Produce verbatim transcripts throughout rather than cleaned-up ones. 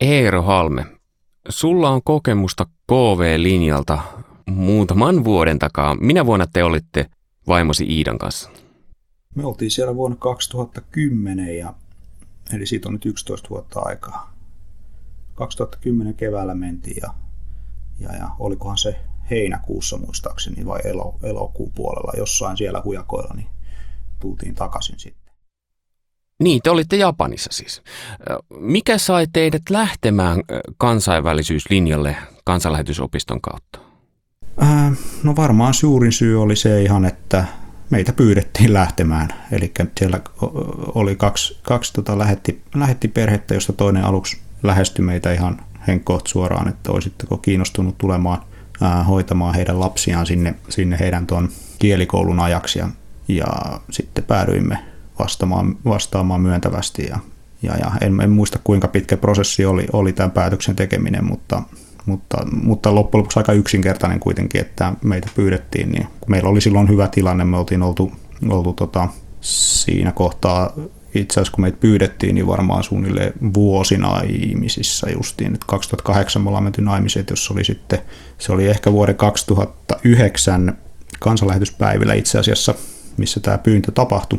Eero Halme, sulla on kokemusta K V-linjalta muutaman vuoden takaa. Minä vuonna te olitte vaimosi Iidan kanssa? Me oltiin siellä vuonna kaksituhattakymmenen, ja, eli siitä on nyt yksitoista vuotta aikaa. kaksituhattakymmenen keväällä mentiin ja, ja, ja olikohan se heinäkuussa muistaakseni vai elo, elokuun puolella jossain siellä hujakoilla, niin tultiin takaisin sitten. Niin, te olitte Japanissa siis. Mikä sai teidät lähtemään kansainvälisyyslinjalle kansanlähetysopiston kautta? Äh, no varmaan suurin syy oli se ihan, että meitä pyydettiin lähtemään. Eli siellä oli kaksi, kaksi tota lähetti, lähetti perhettä, josta toinen aluksi lähestyi meitä ihan henkkoht suoraan, että olisitteko kiinnostunut tulemaan ää, hoitamaan heidän lapsiaan sinne, sinne heidän tuon kielikoulun ajaksi. Ja, ja sitten päädyimme vastaamaan, vastaamaan myöntävästi. Ja, ja, ja en, en muista kuinka pitkä prosessi oli, oli tämän päätöksen tekeminen, mutta, mutta, mutta loppujen lopuksi aika yksinkertainen kuitenkin, että meitä pyydettiin. Niin, kun meillä oli silloin hyvä tilanne, me oltiin oltu, oltu tota, siinä kohtaa. Itse asiassa kun meitä pyydettiin, niin varmaan suunnilleen vuosi naimisissa justiin. Että kaksituhattakahdeksan me ollaan menty naimisiin, jos oli sitten, se oli ehkä vuoden kaksituhattayhdeksän kansanlähetyspäivillä itse asiassa, missä tämä pyyntö tapahtui.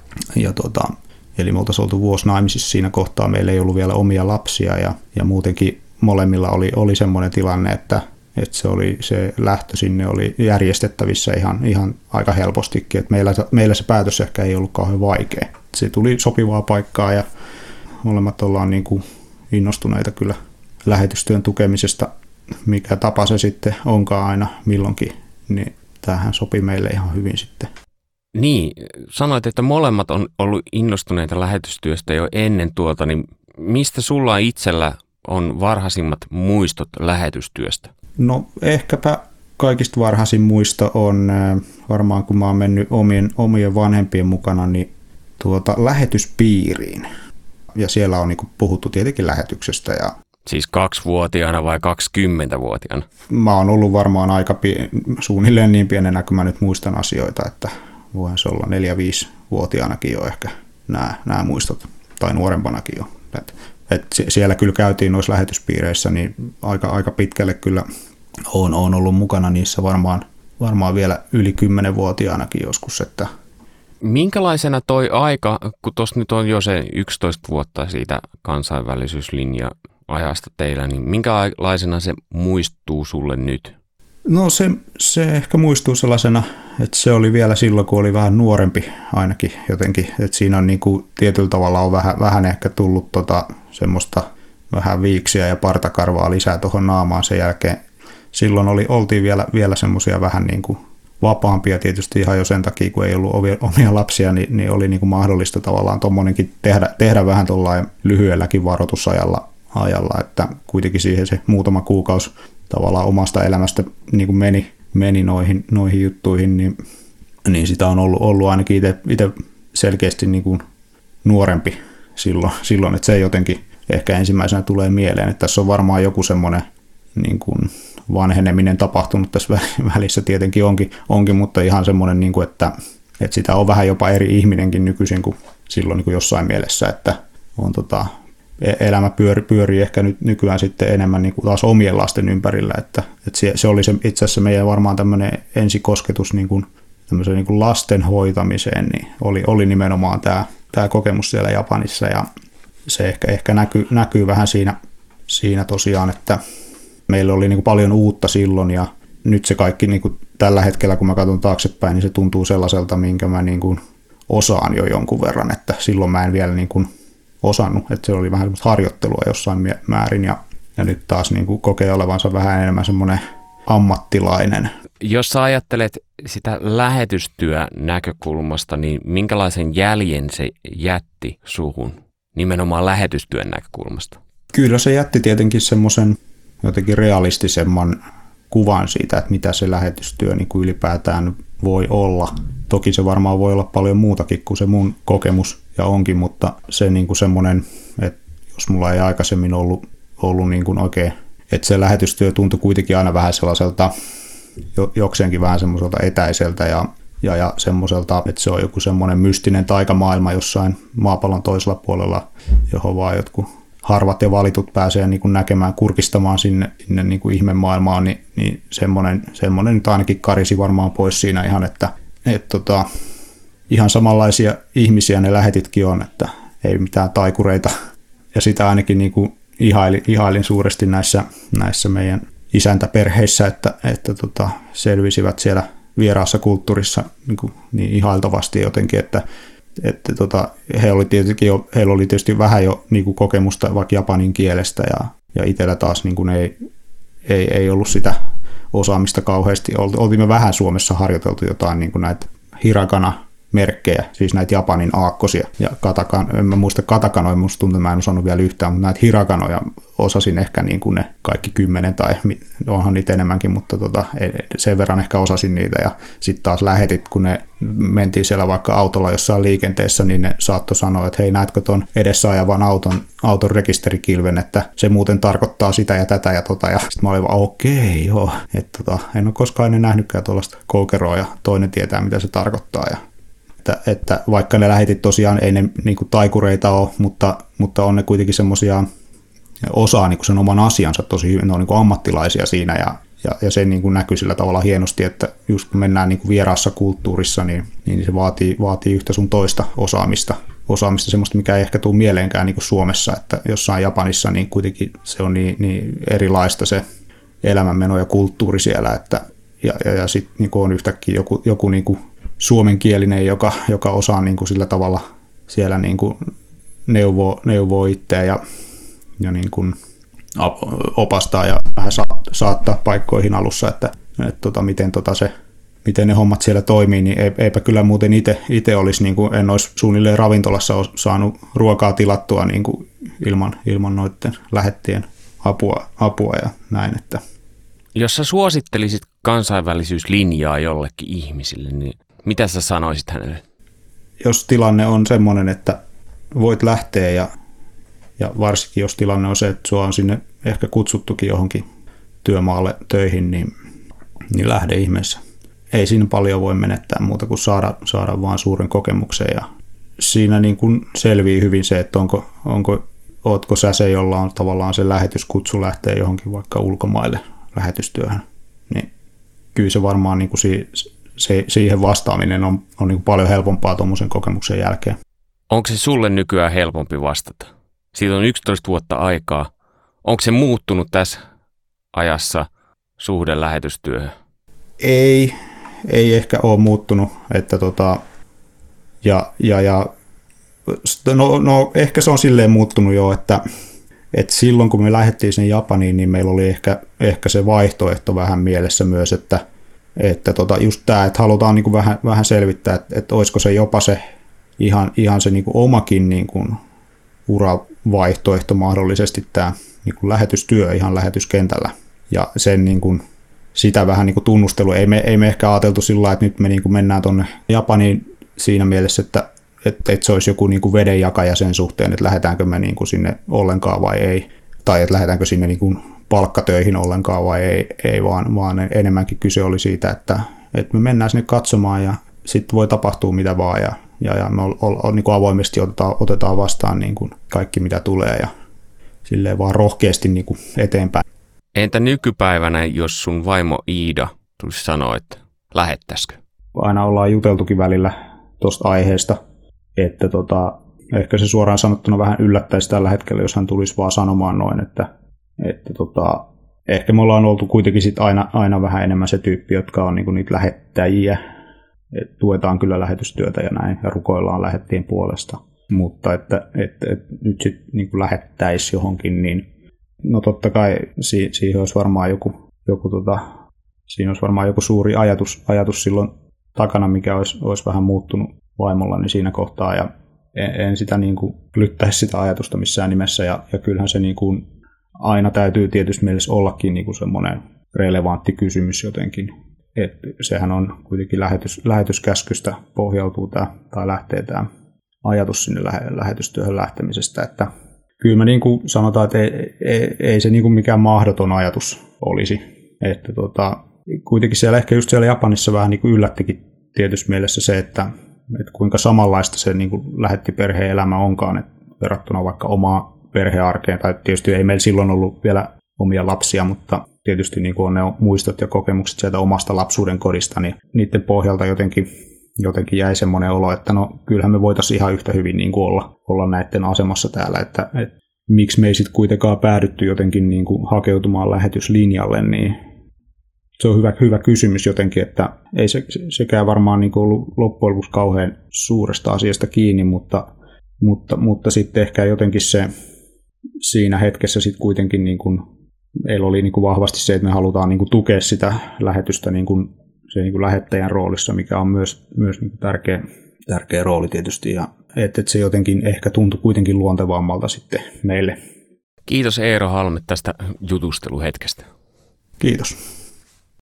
Ja tota, eli me oltaisiin oltu vuosi naimisissa siinä kohtaa, meillä ei ollut vielä omia lapsia ja, ja muutenkin molemmilla oli, oli semmoinen tilanne, että, että se, oli, se lähtö sinne oli järjestettävissä ihan, ihan aika helpostikin. Että meillä, meillä se päätös ehkä ei ollut kauhean vaikea. Se tuli sopivaa paikkaa ja molemmat ollaan niin kuin innostuneita kyllä lähetystyön tukemisesta, mikä tapa se sitten onkaan aina milloinkin, niin tämähän sopi meille ihan hyvin sitten. Niin, sanoit, että molemmat on ollut innostuneita lähetystyöstä jo ennen tuota, niin mistä sulla itsellä on varhaisimmat muistot lähetystyöstä? No ehkäpä kaikista varhaisin muisto on varmaan kun mä oon mennyt omien, omien vanhempien mukana, niin tuota, lähetyspiiriin. Ja siellä on niin kuin puhuttu tietenkin lähetyksestä. Ja siis kaksivuotiaana vai kaksikymmentävuotiaana? Mä oon ollut varmaan aika pie- suunnilleen niin pienenä, kun mä nyt muistan asioita, että voihan se olla neljä-viisivuotiaanakin jo ehkä nämä, nämä muistot, tai nuorempanakin jo. Et, et siellä kyllä käytiin noissa lähetyspiireissä, niin aika, aika pitkälle kyllä oon, oon ollut mukana niissä varmaan, varmaan vielä yli kymmenvuotiaanakin joskus, että minkälaisena toi aika, kun tuossa nyt on jo se yksitoista vuotta siitä kansainvälisyyslinja-ajasta teillä, niin minkälaisena se muistuu sulle nyt? No se, se ehkä muistuu sellaisena, että se oli vielä silloin, kun oli vähän nuorempi ainakin jotenkin, että siinä on niin kuin tietyllä tavalla on vähän, vähän ehkä tullut tota semmoista vähän viiksiä ja partakarvaa lisää tuohon naamaan sen jälkeen. Silloin oli, oltiin vielä, vielä semmoisia vähän niin kuin vapaampia tietysti ihan jo sen takia, kun ei ollut omia lapsia, niin, niin oli niin kuin mahdollista tavallaan tuommoinenkin tehdä, tehdä vähän tuollain lyhyelläkin varoitusajalla, ajalla, että kuitenkin siihen se muutama kuukausi tavallaan omasta elämästä niin kuin meni, meni noihin, noihin juttuihin, niin, niin sitä on ollut, ollut ainakin itse selkeästi niin kuin nuorempi silloin, silloin, että se jotenkin ehkä ensimmäisenä tulee mieleen, että tässä on varmaan joku semmoinen niin kuin vanheneminen tapahtunut tässä välissä tietenkin onkin, onkin mutta ihan semmoinen, niin kuin, että, että sitä on vähän jopa eri ihminenkin nykyisin kuin silloin niin kuin jossain mielessä, että on tota, elämä pyöri, pyörii ehkä nyt nykyään sitten enemmän niin kuin taas omien lasten ympärillä, että, että se, se oli se, itse asiassa meidän varmaan tämmöinen ensikosketus niin kuin, tämmöiseen niin kuin lasten hoitamiseen, niin oli, oli nimenomaan tämä, tämä kokemus siellä Japanissa ja se ehkä, ehkä näkyy, näkyy vähän siinä, siinä tosiaan, että meillä oli niin kuin paljon uutta silloin ja nyt se kaikki niin kuin tällä hetkellä, kun mä katson taaksepäin, niin se tuntuu sellaiselta, minkä mä niin kuin osaan jo jonkun verran, että silloin mä en vielä niin kuin osannut, että se oli vähän semmoista harjoittelua jossain määrin ja, ja nyt taas niin kuin kokee olevansa vähän enemmän semmoinen ammattilainen. Jos sä ajattelet sitä lähetystyön näkökulmasta, niin minkälaisen jäljen se jätti suhun nimenomaan lähetystyön näkökulmasta? Kyllä se jätti tietenkin semmoisen jotenkin realistisemman kuvan siitä, että mitä se lähetystyö niin kuin ylipäätään voi olla. Toki se varmaan voi olla paljon muutakin kuin se mun kokemus ja onkin, mutta se niin kuin semmoinen, että jos mulla ei aikaisemmin ollut, ollut niin kuin oikein, että se lähetystyö tuntui kuitenkin aina vähän sellaiselta, jokseenkin vähän semmoiselta etäiseltä ja, ja, ja semmoiselta, että se on joku semmoinen mystinen taikamaailma jossain maapallon toisella puolella, johon vaan jotkut harvat ja valitut pääsee niin kuin näkemään, kurkistamaan sinne, sinne niin kuin ihmemaailmaan, niin, niin semmoinen, semmoinen nyt ainakin karisi varmaan pois siinä ihan, että et tota, ihan samanlaisia ihmisiä ne lähetitkin on, että ei mitään taikureita. Ja sitä ainakin niin kuin ihailin, ihailin suuresti näissä, näissä meidän isäntäperheissä, että, että tota, selvisivät siellä vieraassa kulttuurissa niin, kuin, niin ihailtavasti jotenkin, että, että tota, he oli tietenkin jo, heillä oli tietysti vähän jo niin kuin kokemusta vaikka japanin kielestä ja, ja itsellä taas niin kuin ei, ei, ei ollut sitä osaamista kauheasti. Oltimme vähän Suomessa harjoiteltu jotain niin kuin näitä hiragana merkkejä, siis näitä Japanin aakkosia. Ja katakan, en mä muista katakanoja, musta tuntuu, mä en osannut vielä yhtään, mutta näitä hiraganoja osasin ehkä niin kuin ne kaikki kymmenen, tai onhan niitä enemmänkin, mutta tota, sen verran ehkä osasin niitä. Ja sitten taas lähetit, kun ne mentiin siellä vaikka autolla jossain liikenteessä, niin ne saattoi sanoa, että hei, näetkö ton edessä ajavan auton, auton rekisterikilven, että se muuten tarkoittaa sitä ja tätä ja tota. Ja sitten mä olin vaan, okei, joo. Että tota, en ole koskaan ennen nähnytkään tuollaista koukeroa, ja toinen tietää, mitä se tarkoittaa. Ja Että, että vaikka ne lähetit tosiaan, ei ne niin kuin taikureita ole, mutta, mutta on ne kuitenkin semmoisia, osaa niin kuin sen oman asiansa tosi hyvin, ne on niin kuin ammattilaisia siinä ja, ja, ja se niin kuin näkyy sillä tavalla hienosti, että just kun mennään niin kuin vieraassa kulttuurissa, niin, niin se vaatii, vaatii yhtä sun toista osaamista, osaamista semmoista, mikä ei ehkä tule mieleenkään niin kuin Suomessa, että jossain Japanissa niin kuitenkin se on niin, niin erilaista se elämänmeno ja kulttuuri siellä, että, ja, ja, ja sitten niin on yhtäkkiä joku, joku niin kuin suomenkielinen, joka, joka osaa niin kuin sillä tavalla siellä niin kuin neuvoo, neuvoo itseä ja, ja niin kuin opastaa ja vähän saattaa paikkoihin alussa, että, että tota, miten, tota se, miten ne hommat siellä toimii, niin eipä kyllä muuten itse olisi, niin kuin en olisi suunnilleen ravintolassa saanut ruokaa tilattua niin kuin ilman, ilman noiden lähettien apua, apua ja näin. Että. Jos sä suosittelisit kansainvälisyyslinjaa jollekin ihmisille, niin mitä sä sanoisit hänelle? Jos tilanne on semmoinen, että voit lähteä ja, ja varsinkin jos tilanne on se, että sua on sinne ehkä kutsuttukin johonkin työmaalle töihin, niin, niin lähde ihmeessä. Ei siinä paljon voi menettää muuta kuin saada, saada vaan suuren kokemuksen ja siinä niin kuin selvii hyvin se, että onko, onko, ootko sä se, jolla on tavallaan se lähetyskutsu lähteä johonkin vaikka ulkomaille lähetystyöhön, niin kyllä se varmaan niin kuin si, se, siihen vastaaminen on, on niin kuin paljon helpompaa tuommoisen kokemuksen jälkeen. Onko se sulle nykyään helpompi vastata? Siitä on yksitoista vuotta aikaa. Onko se muuttunut tässä ajassa suhde lähetystyöhön? Ei, ei ehkä ole muuttunut. Että tota, ja, ja, ja, no, no, ehkä se on silleen muuttunut jo, että, että silloin kun me lähdettiin sinne Japaniin, niin meillä oli ehkä, ehkä se vaihtoehto vähän mielessä myös, että, että tota, just tämä, että halutaan niin kuin vähän, vähän selvittää, että, että olisiko se jopa se ihan, ihan se niin kuin omakin niin kuin uravaihtoehto mahdollisesti tämä niin kuin lähetystyö ihan lähetyskentällä. Ja sen niin kuin, sitä vähän niin kuin tunnustelu. Ei me, ei me ehkä ajateltu sillä lailla, että nyt me niin kuin mennään tuonne Japaniin siinä mielessä, että, että, että se olisi joku niin kuin vedenjakaja sen suhteen, että lähdetäänkö me niin kuin sinne ollenkaan vai ei. Tai että lähdetäänkö sinne niin kuin palkkatöihin ollenkaan vai ei, ei vaan, vaan enemmänkin kyse oli siitä, että, että me mennään sinne katsomaan ja sitten voi tapahtua mitä vaan ja, ja, ja me ol, ol, niin kuin avoimesti otetaan, otetaan vastaan niin kuin kaikki mitä tulee ja silleen vaan rohkeasti niin kuin eteenpäin. Entä nykypäivänä, jos sun vaimo Iida tulisi sanoa, että lähettäisikö? Aina ollaan juteltukin välillä tuosta aiheesta, että tota, ehkä se suoraan sanottuna vähän yllättäisi tällä hetkellä, jos hän tulisi vaan sanomaan noin, että, että tota, ehkä me ollaan oltu kuitenkin sit aina, aina vähän enemmän se tyyppi, jotka on niinku niitä lähettäjiä, että tuetaan kyllä lähetystyötä ja näin, ja rukoillaan lähettien puolesta, mutta että, että, että nyt sitten niinku lähettäisi johonkin, niin no totta kai si- siihen olisi varmaan joku, joku tota, siinä olisi varmaan joku suuri ajatus, ajatus silloin takana, mikä olisi, olisi vähän muuttunut vaimollani siinä kohtaa, ja en, en sitä niin kuin lyttäisi sitä ajatusta missään nimessä, ja, ja kyllähän se niin kuin aina täytyy tietysti mielessä ollakin niin kuin semmoinen relevantti kysymys jotenkin, että sehän on kuitenkin lähetys, lähetyskäskystä pohjautuu tämä, tai lähtee tämä ajatus sinne lähe, lähetystyöhön lähtemisestä, että kyllä mä niin kuin sanotaan, että ei, ei, ei se niin kuin mikään mahdoton ajatus olisi. Että tota, kuitenkin siellä ehkä just siellä Japanissa vähän niin kuin yllättikin tietysti mielessä se, että, että kuinka samanlaista se niin kuin lähettiperheen elämä onkaan, että verrattuna vaikka omaa perhearkeen, tai tietysti ei meillä silloin ollut vielä omia lapsia, mutta tietysti niin kuin on ne muistot ja kokemukset sieltä omasta lapsuuden kodista, niin niiden pohjalta jotenkin, jotenkin jäi semmoinen olo, että no kyllähän me voitaisiin ihan yhtä hyvin niin kuin olla, olla näiden asemassa täällä, että, että miksi me ei sitten kuitenkaan päädytty jotenkin niin kuin hakeutumaan lähetyslinjalle, niin se on hyvä, hyvä kysymys jotenkin, että ei se, sekään varmaan niin kuin ollut loppujen lopuksi kauhean suuresta asiasta kiinni, mutta, mutta, mutta sitten ehkä jotenkin se siinä hetkessä sitten kuitenkin niin kuin, meillä oli niin kuin vahvasti se, että me halutaan niin kuin tukea sitä lähetystä niin kuin, se niin kuin lähettäjän roolissa, mikä on myös, myös niin kuin tärkeä, tärkeä rooli tietysti, ja että, että se jotenkin ehkä tuntui kuitenkin luontevammalta sitten meille. Kiitos Eero Halme tästä jutusteluhetkestä. Kiitos.